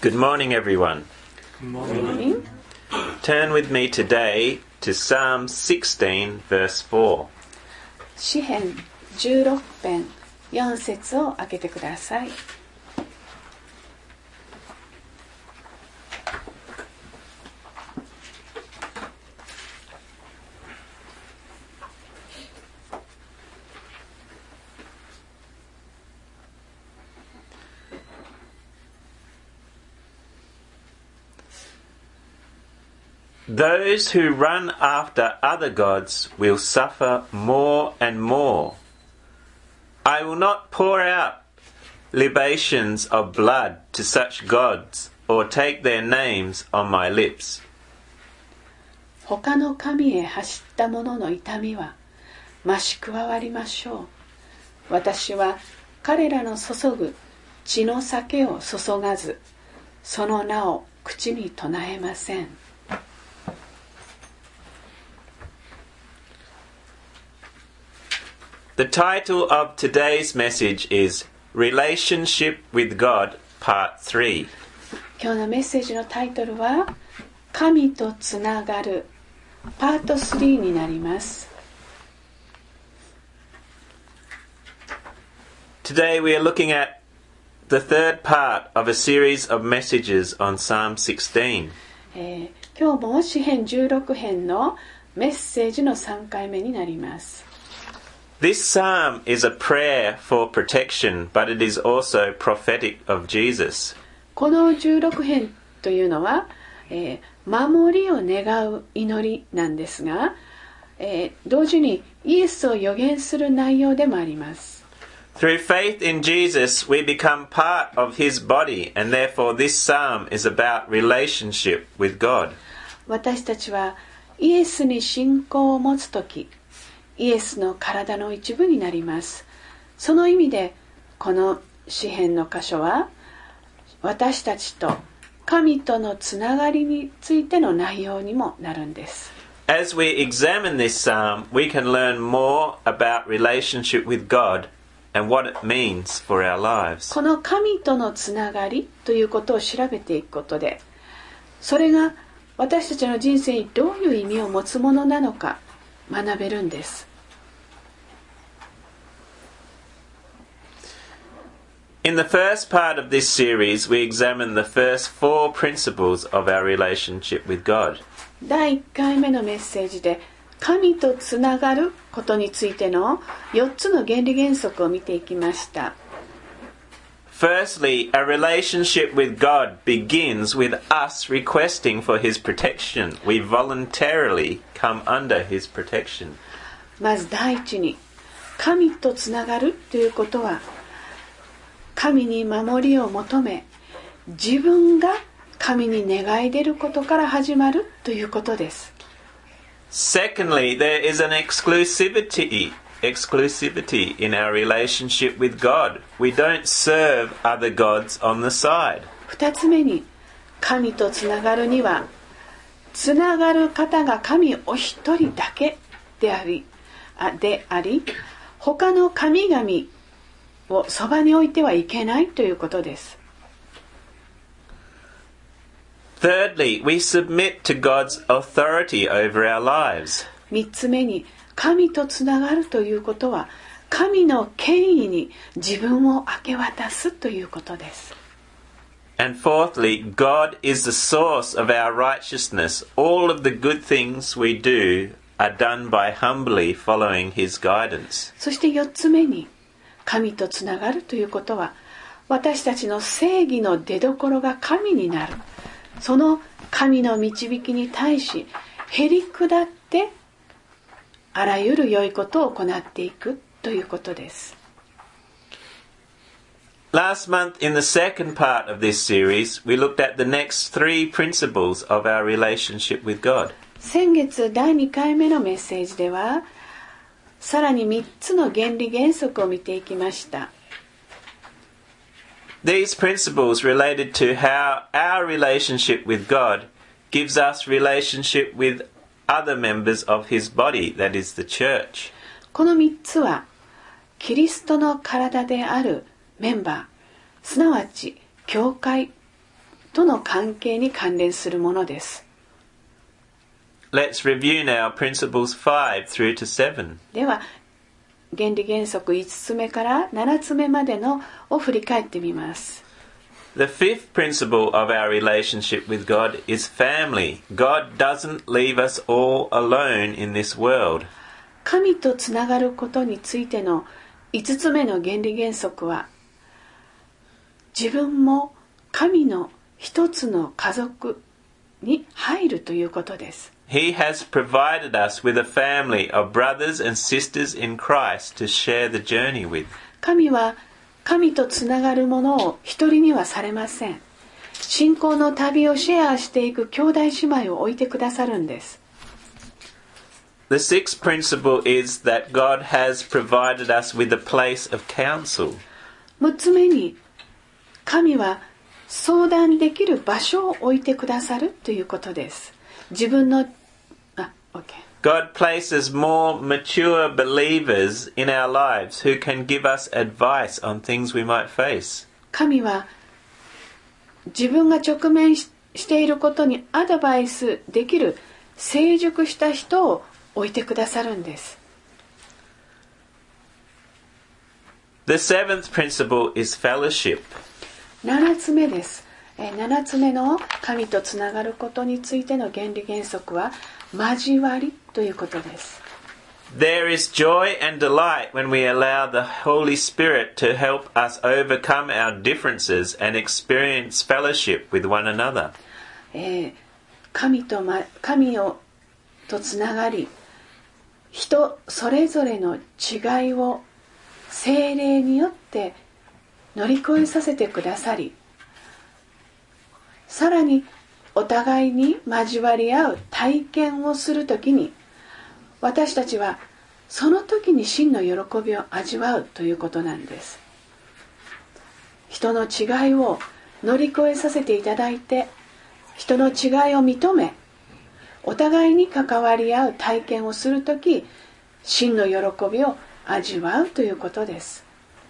Good morning, everyone. Good morning. Turn with me today to Psalm 16, verse 4. 詩編16編4節を開けてください。 Those who run after other gods will suffer more and more. I will not pour out libations of blood to such gods or take their names on my lips. 他の神へ走った者の痛みは増し加わりましょう。私は彼らの注ぐ血の酒を注がず、その名を口に唱えません。 The title of today's message is Relationship with God, Part 3. 今日のメッセージのタイトルは神とつながるパート3になります。 Today we are looking at the third part of a series of messages on Psalm 16. 今日も詩編16編のメッセージの3回目になります。 This psalm is a prayer for protection, but it is also prophetic of Jesus. この16編というのは、守りを願う祈りなんですが、同時にイエスを予言する内容でもあります。 Through faith in Jesus, we become part of his body, and therefore this psalm is about relationship with God. 私たちはイエスに信仰を持つとき、イエスの体の一部になります。その意味でこの詩編の箇所は私たちと神とのつながりについての内容にもなるんです。 As we examine this psalm, we can learn more about relationship with God and what it means for our lives. この神とのつながりということを調べていくことで、それが私たちの人生にどういう意味を持つものなのか学べるんです。 In the first part of this series, we examine the first four principles of our relationship with God. 第1回目のメッセージで神とつながることについての4つの原理原則を見ていきました。 Firstly, a relationship with God begins with us requesting for his protection. We voluntarily come under his protection. まず第一に神とつながるということは神に守りを求め自分が神に願い出ることから始まるということです。 Secondly, there is an exclusivity in our relationship with God. We don't serve other gods on the side. 2つ目に神とつながるにはつながる方が神お一人だけであり他の神々をそばに置いてはいけないということです。 Thirdly, we submit to God's authority over our lives. 3つ目に神とつながるということは神の権威に自分を明け渡すということです。 And fourthly, God is the source of our righteousness. All of the good things we do are done by humbly following his guidance. そして4つ目に神とつながるということは私たちの正義の出所が神になる。その神の導きに対しへり下ってあらゆる良いことを行っていくということです。 Last month, in the second part of this series, we looked at the next three principles of our relationship with God. 先月第2回目のメッセージではさらに3つの原理原則を見ていきました。 These principles related to how our relationship with God gives us relationship with other members of his body, that is the church. この3つはキリストの体であるメンバー、すなわち教会との関係に関連するものです。 Let's review now principles 5 through to 7. では原理原則5つ目から7つ目までのを振り返ってみます。 The fifth principle of our relationship with God is family. God doesn't leave us all alone in this world. 神とつながることについての5つ目の原理原則は、自分も神の一つの家族に入るということです。 He has provided us with a family of brothers and sisters in Christ to share the journey with. 神は神とつながるものを一人にはされません。信仰の旅をシェアしていく兄弟姉妹を置いてくださるんです。 The sixth principle is that God has provided us with a place of counsel. 6つ目に、神は相談できる場所を置いてくださるということです。自分の God places more mature believers in our lives who can give us advice on things we might face. 神は自分が直面していることにアドバイスできる成熟した人を置いてくださるんです。 The seventh principle is fellowship. 7つ目です。7つ目の神とつながることについての原理原則は交わりということです。 There is joy and delight when we allow the Holy Spirit to help us overcome our differences and experience fellowship with one another. 神とつながり、人それぞれの違いを聖霊によって乗り越えさせてくださり、さらにお互いに交わり合う体験をするときに、私たちはその時に真の喜びを味わうということなんです。人の違いを乗り越えさせていただいて、人の違いを認め、お互いに関わり合う体験をするとき、真の喜びを味わうということです。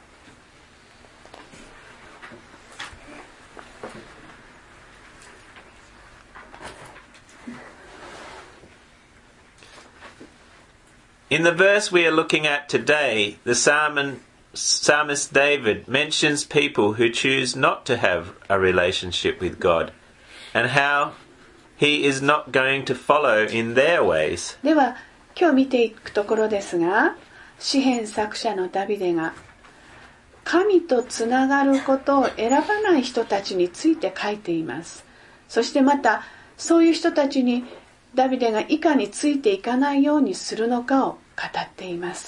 In the verse we are looking at today, the psalmist David mentions people who choose not to have a relationship with God and how he is not going to follow in their ways. では今日見ていくところですが、詩編作者のダビデが神とつながることを選ばない人たちについて書いています。そしてまたそういう人たちにダビデがいかについていかないようにするのかを語っています。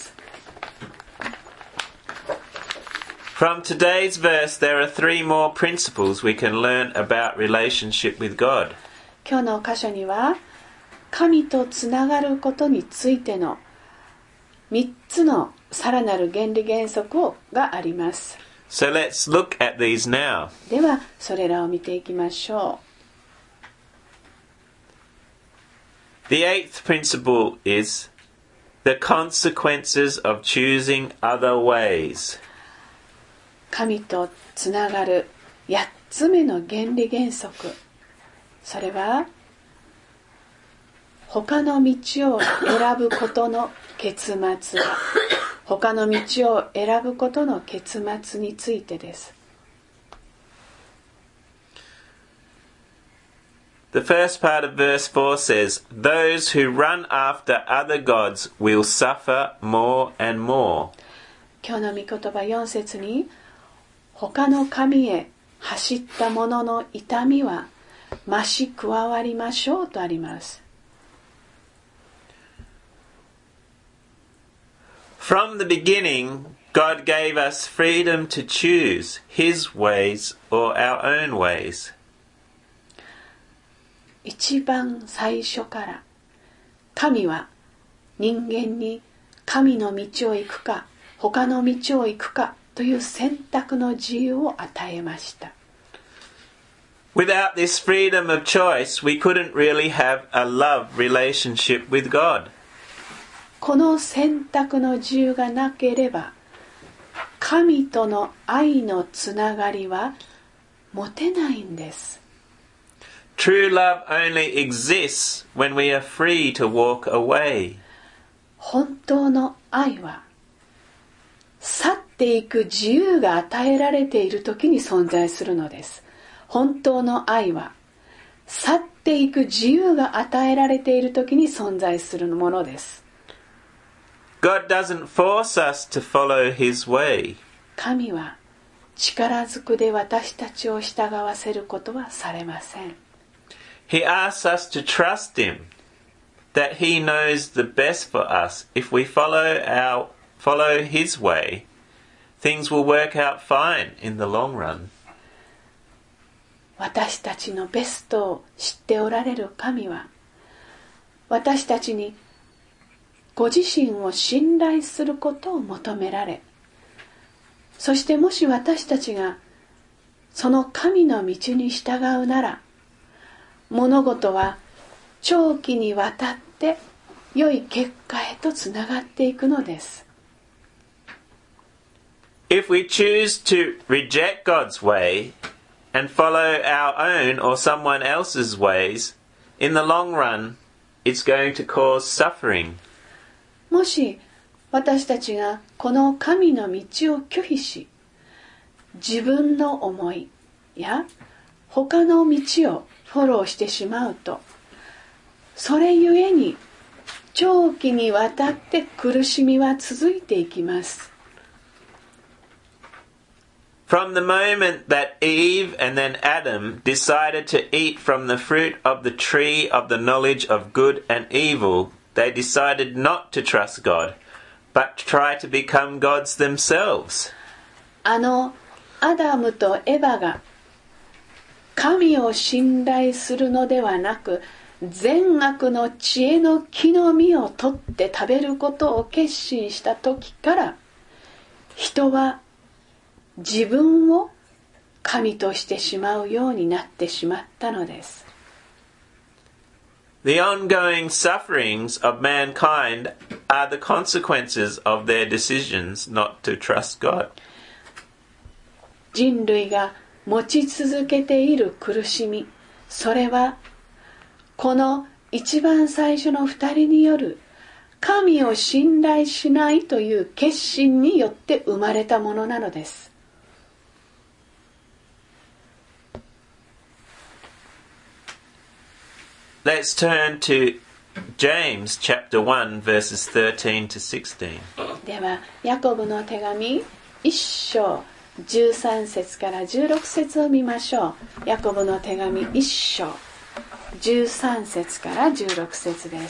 From today's verse, there are 3 more principles we can learn about relationship with God. 今日の箇所には神とつながることについての3つのさらなる原理原則があります。 So let's look at these now. ではそれらを見ていきましょう。 The 8th principle is the consequences of choosing other ways. 神とつながる8つ目の原理原則。それは他の道を選ぶことの結末は他の道を選ぶことの結末についてです。 The first part of verse 4 says, Those who run after other gods will suffer more and more. 今日の御言葉4節に、他の神へ走った者の痛みは増し加わりましょうとあります。 From the beginning, God gave us freedom to choose His ways or our own ways. 一番最初から神は人間に神の道を行くか他の道を行くかという選択の自由を与えました。 Without this freedom of choice, we couldn't really have a love relationship with God. この選択の自由がなければ神との愛のつながりは持てないんです。 True love only exists when we are free to walk away. 本当の愛は去っていく自由が与えられている時に存在するのです。本当の愛は去っていく自由が与えられている時に存在するものです。 God doesn't force us to follow His way. 神は力ずくで私たちを従わせることはされません。 He asks us to trust Him, that He knows the best for us. If we follow His way, things will work out fine in the long run. 私たちのベストを知っておられる神は、私たちにご自身を信頼することを求められ、そしてもし私たちがその神の道に従うなら、物事は長期にわたって良い結果へとつながっていくのです。 If we choose to reject God's way and follow our own or someone else's ways, in the long run, it's going to cause suffering. もし私たちがこの神の道を拒否し、自分の思いや他の道をフォローしてしまうと、それゆえに長期にわたって苦しみは続いていきます。 From the moment that Eve and then Adam decided to eat from the fruit of the tree of the knowledge of good and evil, they decided not to trust God, but to try to become gods themselves. アダムとエバが神を信頼するのではなく、善悪の知恵の木の実を取って食べることを決心した時から、人は自分を神としてしまうようになってしまったのです。 The ongoing sufferings of mankind are the consequences of their decisions not to trust God. 人類が持ち続けている苦しみ、それはこの一番最初の二人による神を信頼しないという決心によって生まれたものなのです。 Let's turn to James chapter 1 verses 13 to 16. ではヤコブの手紙1章13節から16節を見ましょう。ヤコブの手紙1章13節から16節です。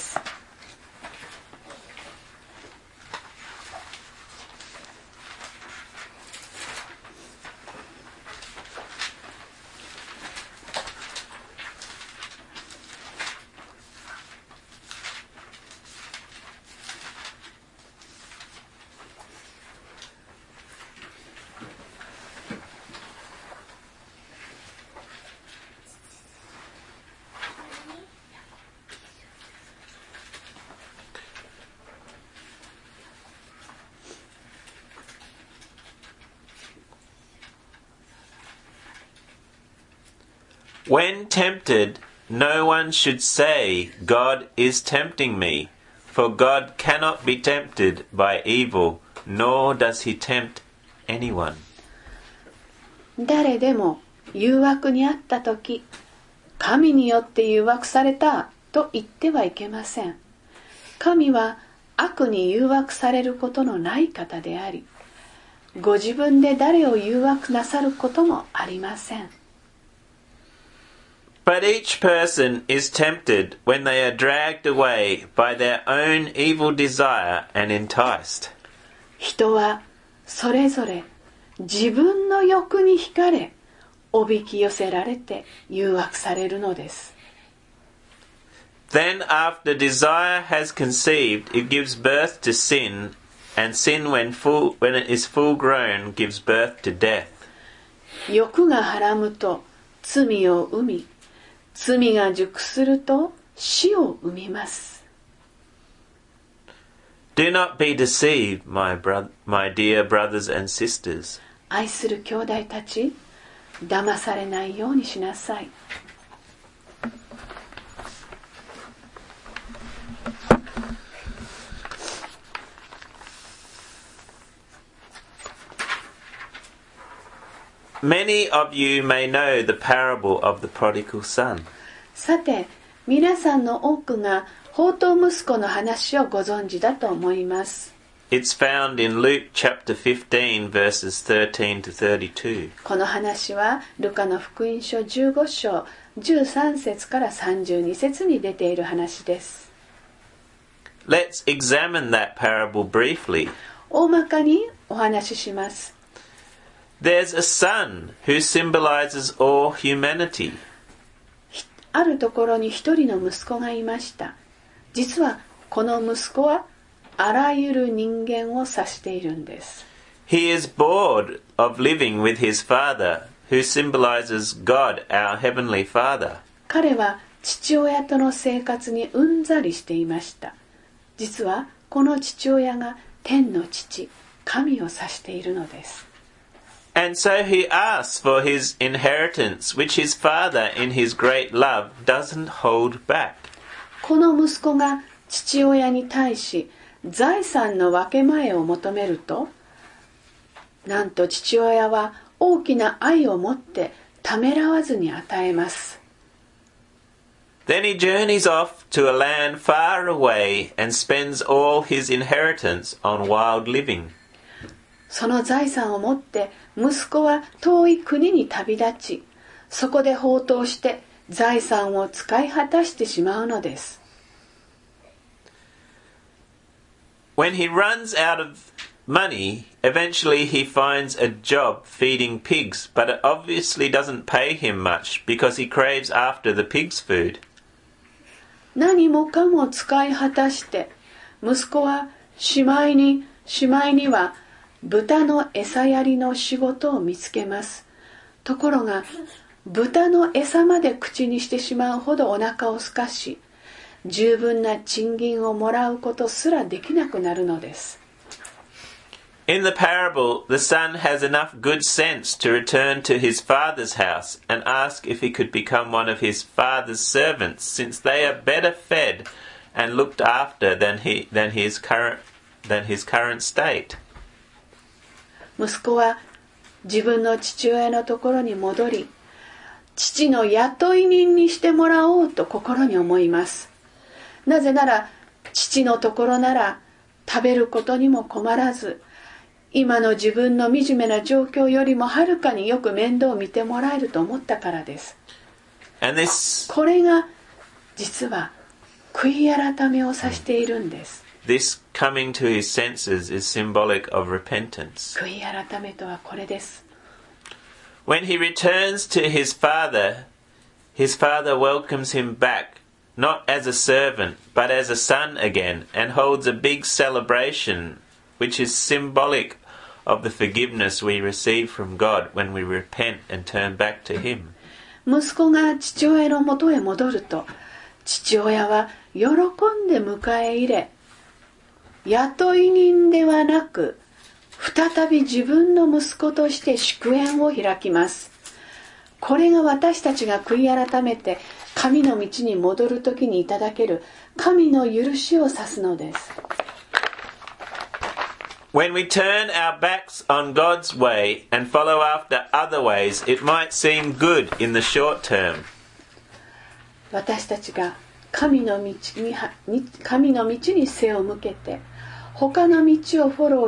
When tempted, no one should say, God is tempting me, for God cannot be tempted by evil, nor does he tempt anyone. 誰でも誘惑にあったとき、神によって誘惑されたと言ってはいけません。神は悪に誘惑されることのない方であり、ご自分で誰を誘惑なさることもありません。 But each person is tempted when they are dragged away by their own evil desire and enticed. 人はそれぞれ自分の欲に惹かれ、おびき寄せられて誘惑されるのです。 Then after desire has conceived, it gives birth to sin, and sin when it is full grown gives birth to death. 欲がはらむと罪を生み、罪が熟すると死を生みます。 Do not be deceived, my dear brothers and sisters. 愛する兄弟たち、騙されないようにしなさい。 Many of you may know the parable of the prodigal son. さて、皆さんの多くが放蕩息子の話をご存知だと思います。 It's found in Luke chapter 15 verses 13 to 32. この話はルカの福音書15章13節から32節に出ている話です。 Let's examine that parable briefly. 大まかにお話しします。 There's a son who symbolizes all humanity. あるところに一人の息子がいました。実はこの息子はあらゆる人間を指しているんです。 He is bored of living with his father, who symbolizes God, our heavenly Father. 彼は父親との生活にうんざりしていました。実はこの父親が天の父、神を指しているのです。 And so he asks for his inheritance, which his father, in his great love, doesn't hold back. この息子が父親に対し財産の分け前を求めると、なんと父親は大きな愛を持ってためらわずに与えます。 Then he journeys off to a land far away and spends all his inheritance on wild living. その財産を持って息子は遠い国に旅立ち、そこで放蕩して財産を使い果たしてしまうのです。 When he runs out of money, eventually he finds a job feeding pigs, but it obviously doesn't pay him much because he craves after the pig's food. 何もかも使い果たして息子はしまいには豚の餌やりの仕事を見つけます。ところが豚の餌まで口にしてしまうほどお腹を空かし、十分な賃金をもらうことすらできなくなるのです。 In the parable, the son has enough good sense to return to his father's house and ask if he could become one of his father's servants, since they are better fed and looked after than his current state. 息子は自分の父親のところに戻り、父の雇い人にしてもらおうと心に思います。なぜなら父のところなら食べることにも困らず、今の自分の惨めな状況よりもはるかによく面倒を見てもらえると思ったからです。これが実は悔い改めを指しているんです。 This coming to his senses is symbolic of repentance. 悔い改めとはこれです。 When he returns to his father welcomes him back, not as a servant, but as a son again, and holds a big celebration, which is symbolic of the forgiveness we receive from God when we repent and turn back to him. 息子が父親のもとへ戻ると、父親は喜んで迎え入れ、雇い人ではなく再び自分の息子として祝宴を開きます。これが私たちが悔い改めて神の道に戻るときにいただける神の許しを指すのです。 When we turn our backs on God's way and follow after other ways, it might seem good in the short term. 私たちが神の道に背を向けて他の道をフォロ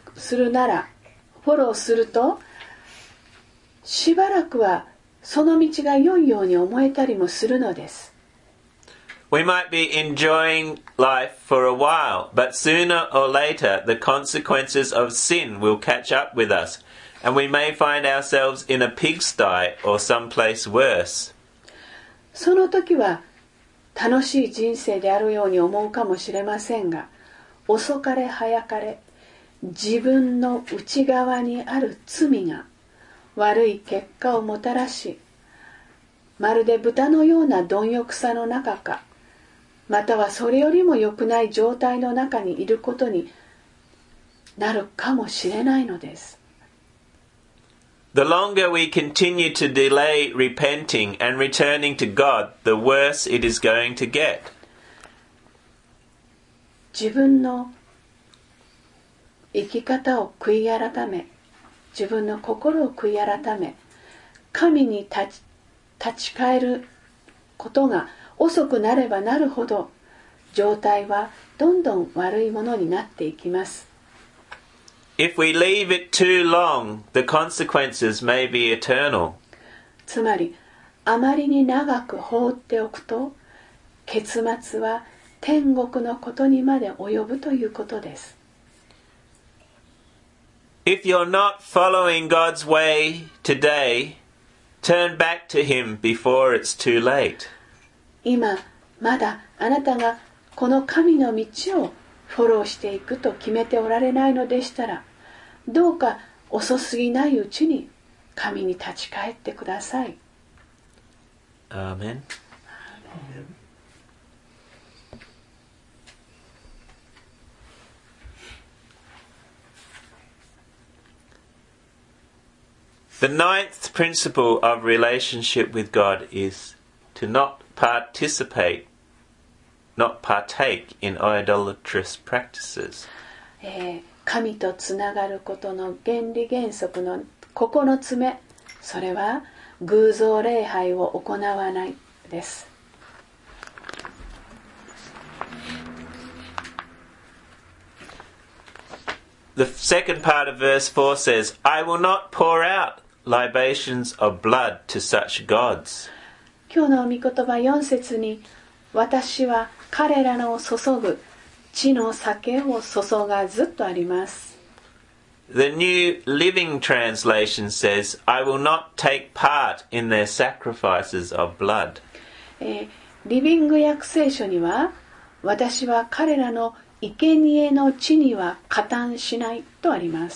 ーすると、しばらくはその道が良いように思えたりもするのです。 We might be enjoying life for a while, but sooner or later the consequences of sin will catch up with us, and we may find ourselves in a pigsty or someplace worse. その時は楽しい人生であるように思うかもしれませんが、遅かれ早かれ自分の内側にある罪が悪い結果をもたらし、まるで豚のような貪欲さの中か、またはそれよりも良くない状態の中にいることになるかもしれないのです。 The longer we continue to delay repenting and returning to God, the worse it is going to get. 自分の生き方を悔い改め、 自分の心を悔い改め、神に立ち返ることが遅くなればなるほど、状態はどんどん悪いものになっていきます。 If we leave it too long, the consequences may be eternal. つまり、あまりに長く放っておくと、結末は天国のことにまで及ぶということです。 If you're not following God's way today, turn back to Him before it's too late. 今、まだあなたがこの神の道をフォローしていくと決めておられないのでしたら、どうか遅すぎないうちに神に立ち返ってください。 Amen. The ninth principle of relationship with God is to not partake in idolatrous practices. 神とつながることの原理原則の9つ目、それは偶像礼拝を行わないです。 The second part of verse 4 says, I will not pour out libations of blood to such gods. 今日の御言葉4節に、私は彼らの注ぐ血の酒を注がずとあります。 The New Living Translation says, I will not take part in their sacrifices of blood. リビング訳聖書には、私は彼らの生贄の血には加担しないとあります。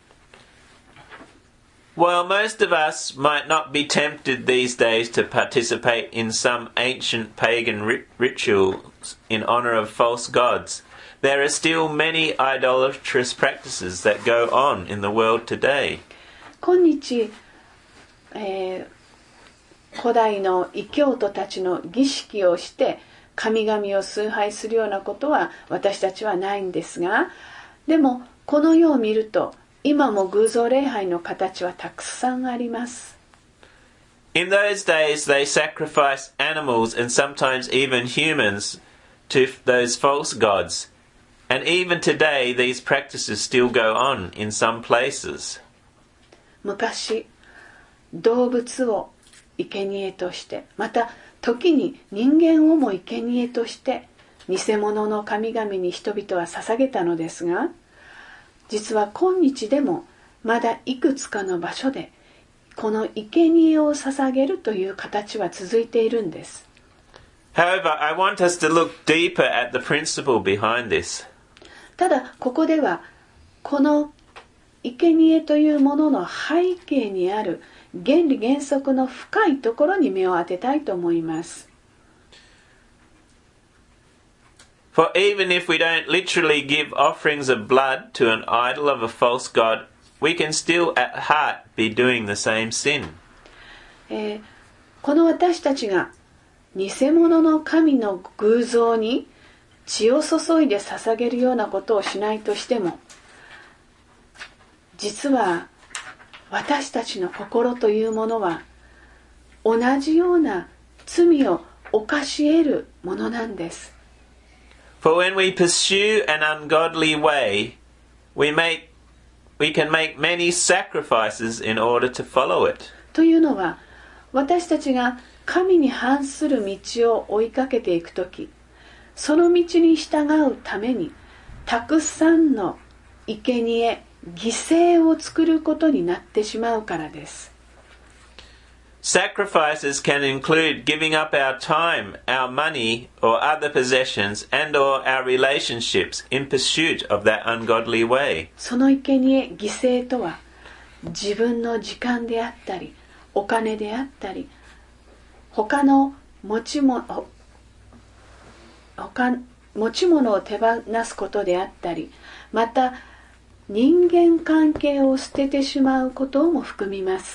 While most of us might not be tempted these days to participate in some ancient pagan rituals in honor of false gods, there are still many idolatrous practices that go on in the world today. 今日、古代の異教徒たちの儀式をして神々を崇拝するようなことは私たちはないんですが、でもこの世を見ると今も偶像礼拝の形はたくさんあります。 In those days they sacrificed animals and sometimes even humans to those false gods. And even today these practices still go on in some places. 昔、動物を生贄として、また時に人間をも生贄として偽物の神々に人々は捧げたのですが、実は今日でもまだいくつかの場所でこの生贄を捧げるという形は続いているんです。 However, I want us to look deeper at the principle behind this. ただここではこの生贄というものの背景にある原理原則の深いところに目を当てたいと思います。 For even if we don't literally give offerings of blood to an idol of a false god, we can still at heart be doing the same sin. この私たちが偽物の神の偶像に血を注いで捧げるようなことをしないとしても、実は私たちの心というものは同じような罪を犯し得るものなんです。 For when we pursue an ungodly way, we can make many sacrifices in order to follow it. というのは、私たちが神に反する道を追いかけていくとき、その道に従うためにたくさんの生贄、犠牲を作ることになってしまうからです。 Sacrifices can include giving up our time, our money, or other possessions, and or our relationships in pursuit of that ungodly way. その生贄、犠牲とは、自分の時間であったり、お金であったり、他の持ち物を手放すことであったり、また人間関係を捨ててしまうことも含みます。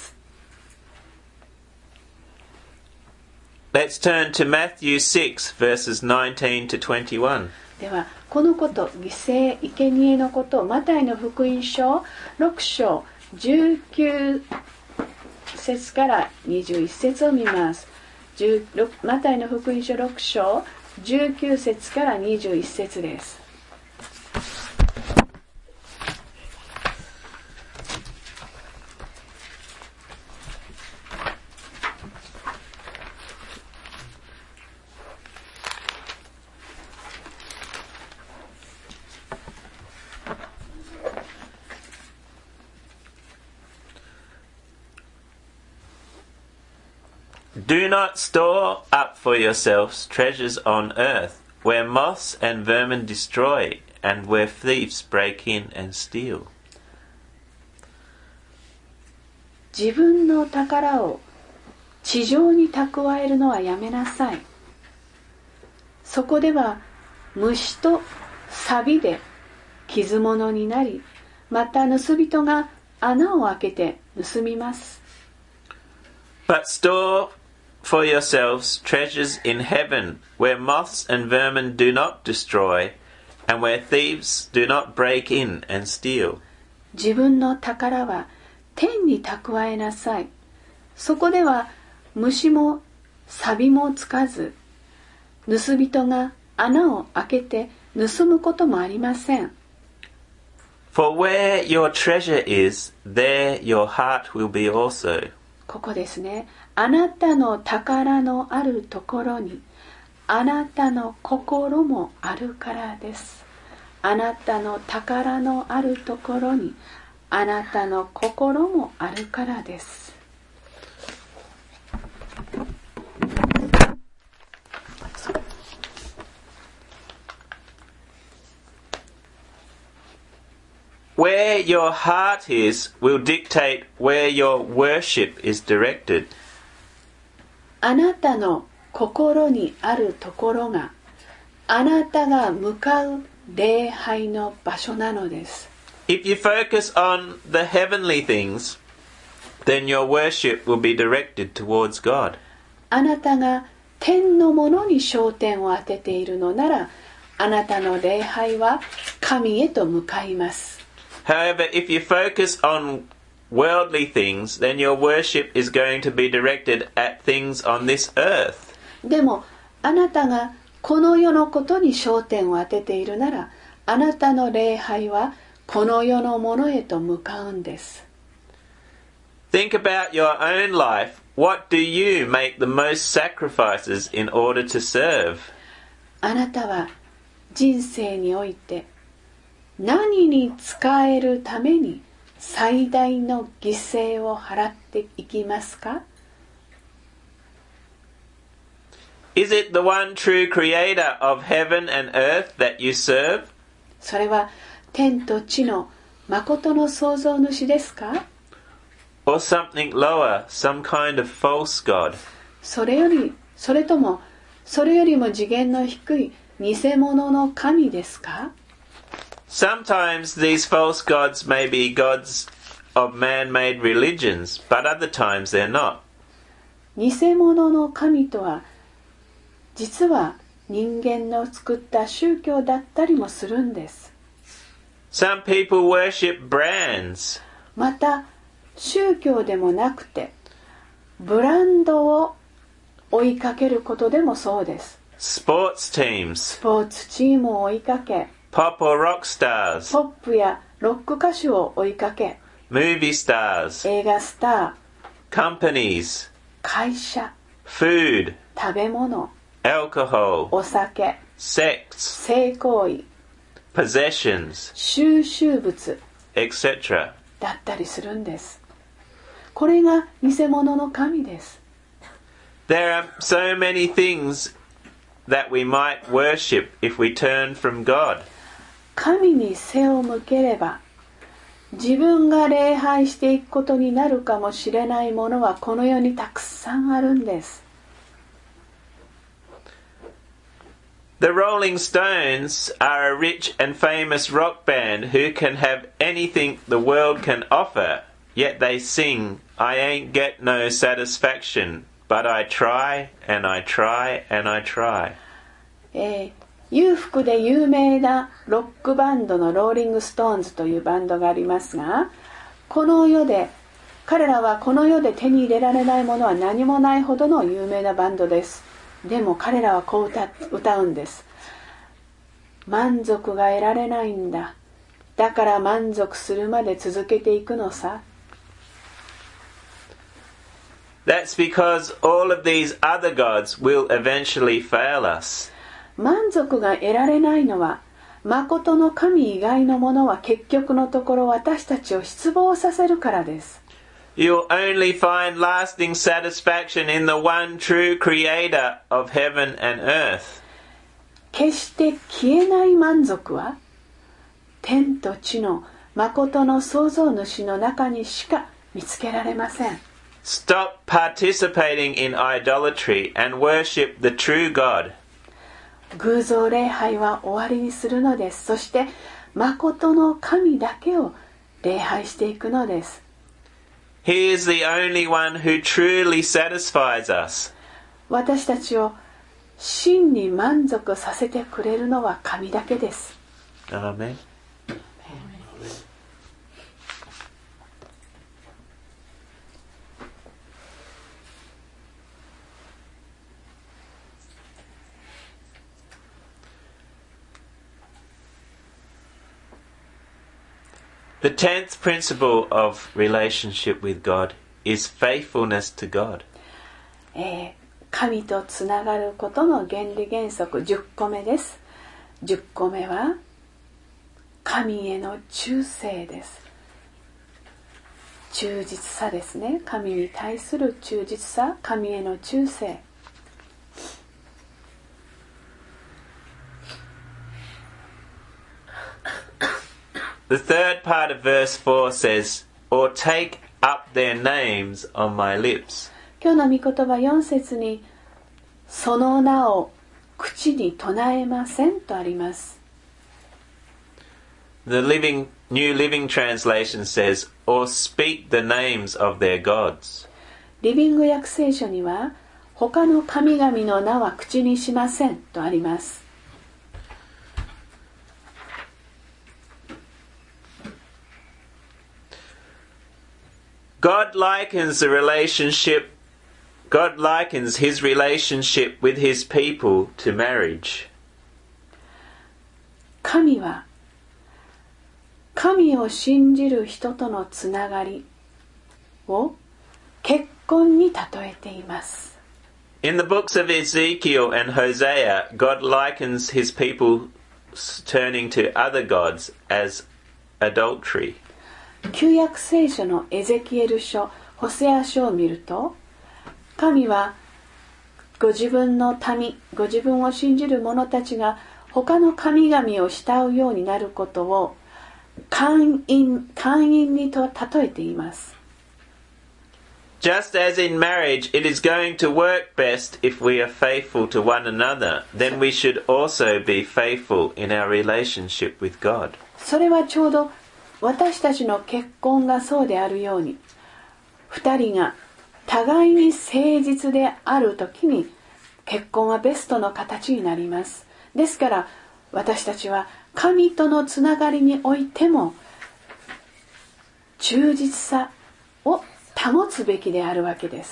Let's turn to Matthew 6 verses 19 to 21. ではこのこと、犠牲、生贄のことをマタイの福音書6章 19節から21節を見ます。マタイの福音書6章19節から21節です。 Do not store up for yourselves treasures on earth, where moths and vermin destroy, and where thieves break in and steal. 自分の宝を地上に蓄えるのはやめなさい。そこでは虫と錆で傷物になり、また盗人が穴を開けて盗みます。 But store for yourselves treasures in heaven, where moths and vermin do not destroy, and where thieves do not break in and steal. 自分の宝は天に蓄えなさい。そこでは虫も錆もつかず、盗人が穴を開けて盗むこともありません。 For where your treasure is, there your heart will be also. ここですね。あなたの宝のあるところにあなたの心もあるからです。あなたの宝のあるところにあなたの心もあるからです。 Where your heart is will dictate where your worship is directed. あなたの心にあるところがあなたが向かう礼拝の場所なのです。 If you focus on the heavenly things, then your worship will be directed towards God. あなたが天のものに焦点を当てているのなら、あなたの礼拝は神へと向かいます。 However, if you focus on worldly things, then your worship is going to be directed at things on this earth. でも、あなたがこの世のことに焦点を当てているなら、あなたの礼拝はこの世のものへと向かうんです。 Think about your own life. What do you make the most sacrifices in order to serve? あなたは人生において何に使えるために最大の犠牲を払っていきますか？ Is it the one true creator of heaven and earth that you serve? それは天と地の誠の創造主ですか？ Or something lower, some kind of false god? それよりも次元の低い偽物の神ですか？ Sometimes these false gods may be gods of man-made religions, but other times they're not. 偽物の神とは実は人間の作った宗教だったりもするんです。 Some people worship brands. また宗教でもなくてブランドを追いかけることでもそうです。 Sports teams. スポーツチームを追いかけ、 Pop or rock stars. ポップやロック歌手を追いかけ、 Movie stars. 映画スター、 Companies. 会社、 Food. 食べ物、 Alcohol. お酒、 Sex. 性行為、 Possessions. 収集物 Etc. だったりするんです。これが偽物の神です。 There are so many things that we might worship if we turn from God. 神に背を向ければ自分が礼拝していくことになるかもしれないものはこの世にたくさんあるんです。 The Rolling Stones are a rich and famous rock band who can have anything the world can offer, yet they sing, I ain't get no satisfaction, but I try and I try and I try. 裕福で有名なロックバンドのローリングストーンズというバンドがありますが、 彼らはこの世で手に入れられないものは何もないほどの有名なバンドです。でも彼らはこう歌うんです。満足が得られないんだ。だから満足するまで続けていくのさ。 That's because all of these other gods will eventually fail us. 満足が得られないのは、誠の神以外のものは結局のところ私たちを失望させるからです。 You'll only find lasting satisfaction in the one true creator of heaven and earth. 決して消えない満足は、天と地の誠の創造主の中にしか見つけられません。 Stop participating in idolatry and worship the true God. 偶像礼拝は終わりにするのです。そして誠の神だけを礼拝していくのです。 He is the only one who truly satisfies us. 私たちを真に満足させてくれるのは神だけです。 Amen. The 10th principle of relationship with God is faithfulness to God. 神とつながることの原理原則10個目です。10個目は神への忠誠です。忠実さですね。神に対する忠実さ、神への忠誠。 The third part of verse 4 says, or take up their names on my lips. 今日の御言葉4節に、その名を口に唱えませんとあります。 The New Living Translation says, or speak the names of their gods. リビング訳聖書には、他の神々の名は口にしませんとあります。 God likens his relationship with his people to marriage. 神は神を信じる人とのつながりを結婚に例えています。 In the books of Ezekiel and Hosea, God likens his people turning to other gods as adultery. 旧約聖書のエゼキエル書、ホセア書を見ると、神はご自分の民、ご自分を信じる者たちが他の神々を慕うようになることを姦淫にと例えています。 Just as in marriage, it is going to work best if we are faithful to one another, then we should also be faithful in our relationship with God. それはちょうど私たちの結婚がそうであるように、二人が互いに誠実であるときに結婚はベストの形になります。ですから私たちは神とのつながりにおいても忠実さを保つべきであるわけです。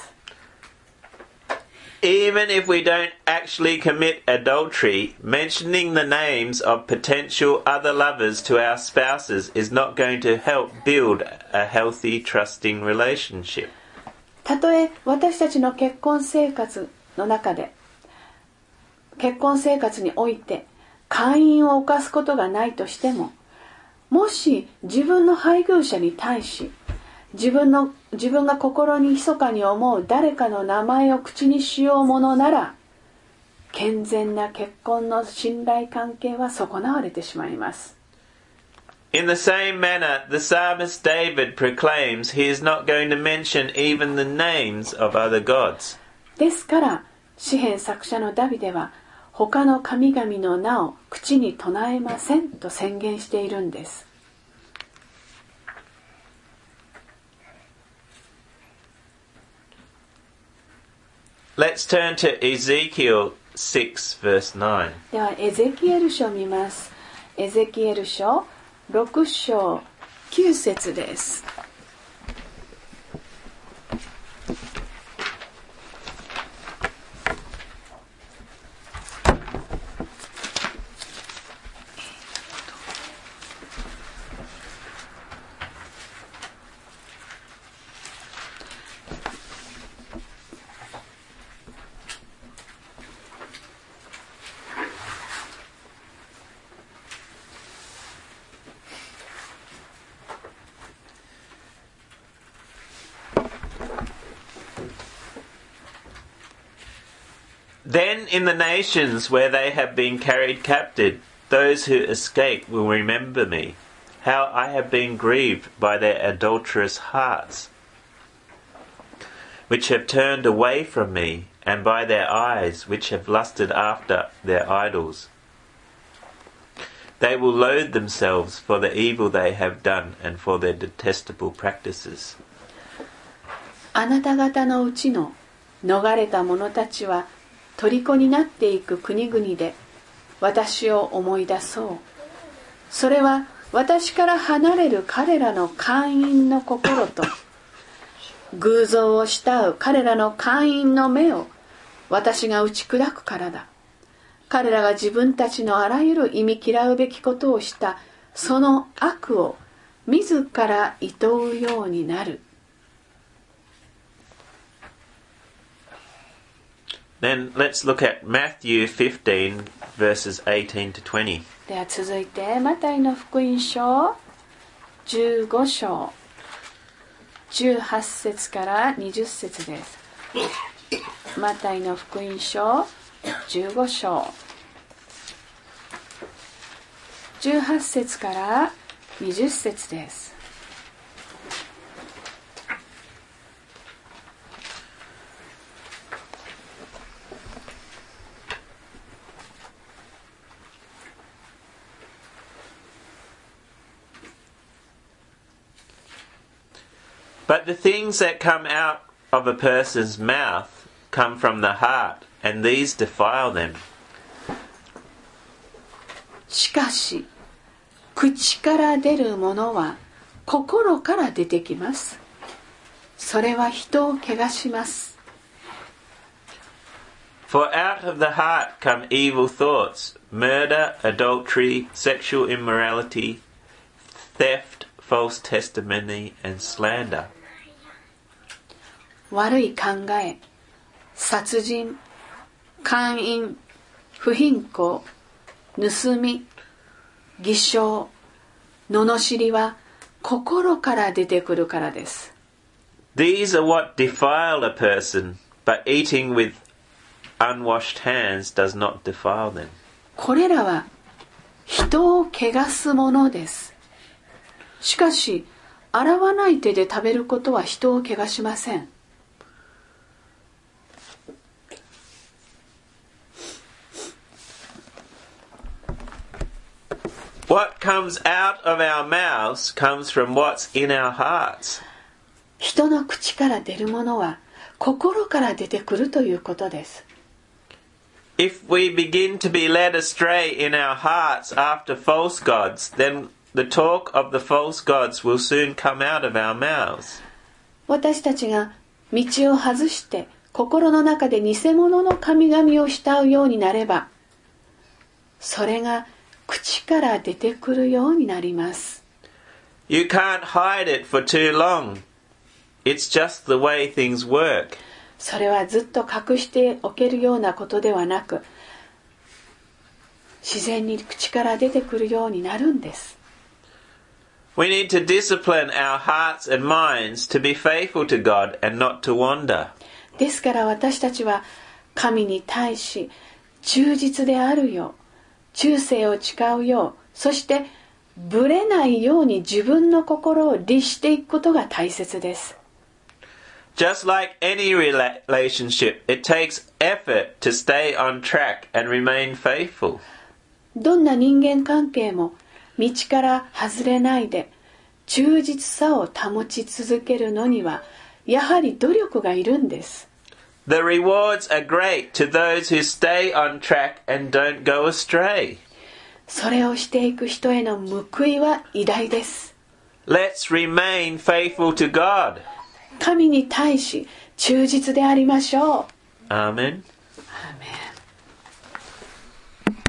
Even if we don't actually commit adultery, mentioning the names of potential other lovers to our spouses is not going to help build a healthy, trusting relationship. たとえ私たちの結婚生活の中で、結婚生活において姦淫を犯すことがないとしても、もし自分の配偶者に対し自分が心に密かに思う誰かの名前を口にしようものなら、健全な結婚の信頼関係は損なわれてしまいます。 In the same manner, the psalmist David proclaims he is not going to mention even the names of other gods. ですから詩編作者のダビデは他の神々の名を口に唱えませんと宣言しているんです。 Let's turn to Ezekiel 6 verse 9. ではエゼキエル書を見ます。エゼキエル書6章9節です。 Then in the nations where they have been carried captive, those who escape will remember me, how I have been grieved by their adulterous hearts, which have turned away from me, and by their eyes, which have lusted after their idols. They will loathe themselves for the evil they have done and for their detestable practices. あなた方のうちの逃れた者たちは虜になっていく国々で私を思い出そう。それは私から離れる彼らの姦淫の心と偶像を慕う彼らの姦淫の目を私が打ち砕くからだ。彼らが自分たちのあらゆる忌み嫌うべきことをしたその悪を自ら厭うようになる。 Then let's look at Matthew 15 verses 18 to 20. では続いてマタイの福音書15章18節から20節です。マタイの福音書15章18節から20節です。 But the things that come out of a person's mouth come from the heart, and these defile them. しかし口から出るものは心から出てきます。それは人を汚します。 For out of the heart come evil thoughts, murder, adultery, sexual immorality, theft, false testimony, and slander. 悪い考え、殺人、姦淫、不貧困、盗み、偽証、罵りは心から出てくるからです。 These are what defile a person, but eating with unwashed hands does not defile them. これらは人を汚すものです。しかし、洗わない手で食べることは人を汚しません。 What comes out of our mouths comes from what's in our hearts. 人の口から出るものは心から出てくるということです。 If we begin to be led astray in our hearts after false gods, then the talk of the false gods will soon come out of our mouths. 私たちが道を外して心の中で偽物の神々を慕うようになれば、それが口から出てくるようになります。 You can't hide it for too long. It's just the way things work. それはずっと隠しておけるようなことではなく、自然に口から出てくるようになるんです。 We need to discipline our hearts and minds to be faithful to God and not to wander. ですから私たちは神に対し忠実であるよう、忠誠を誓うよう、そしてぶれないように自分の心を律していくことが大切です。 Just like any relationship, it takes effort to stay on track and remain faithful. どんな人間関係も道から外れないで忠実さを保ち続けるのにはやはり努力がいるんです。 The rewards are great to those who stay on track and don't go astray. それをしていく人への報いは偉大です。 Let's remain faithful to God. 神に対し忠実でありましょう。 Amen. アーメン。